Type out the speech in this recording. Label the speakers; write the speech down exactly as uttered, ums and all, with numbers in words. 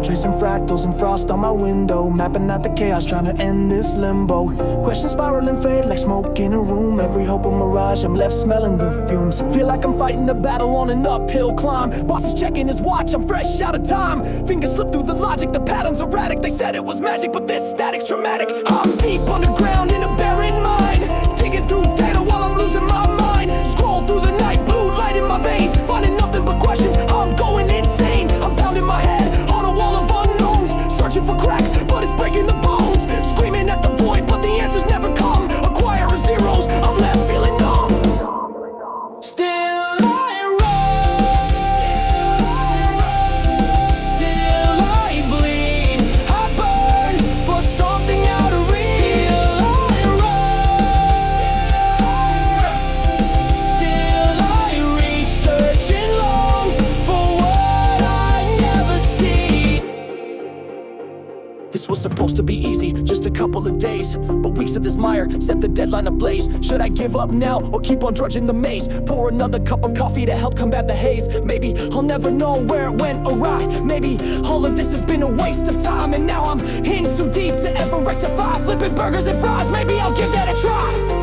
Speaker 1: tracing fractals and frost on my window, mapping out the chaos, trying to end this limbo. Questions spiral and fade like smoke in a room. Every hope a mirage, I'm left smelling the fumes. Feel like I'm fighting a battle on an uphill climb. Boss is checking his watch, I'm fresh out of time. Fingers slip through the logic, the pattern's erratic. They said it was magic, but this static's dramatic. I'm deep underground in a barren mine, digging through data while I'm losing my mind. Scroll through the night, blue light in my veins, finding nothing but questions, I'm going insane. I'm pounding my head on a wall of unknowns, searching for cracks, but it's breaking the bones. Screaming at the void, but the answers never come. Acquire of zeros, I'm left feeling numb. Still I run, still I bleed, I burn for something out of reach. Still I run, still I reach, searching long for what I never see. This was supposed to be easy, just a couple of days, but weeks of this mire set the deadline ablaze. Should I give up now or keep on drudging the maze? Pour another cup of coffee to help combat the haze. Maybe I'll never know where it went awry. Maybe all of this has been a waste of time, and now I'm in too deep to ever rectify. Flipping burgers and fries, maybe I'll give that a try.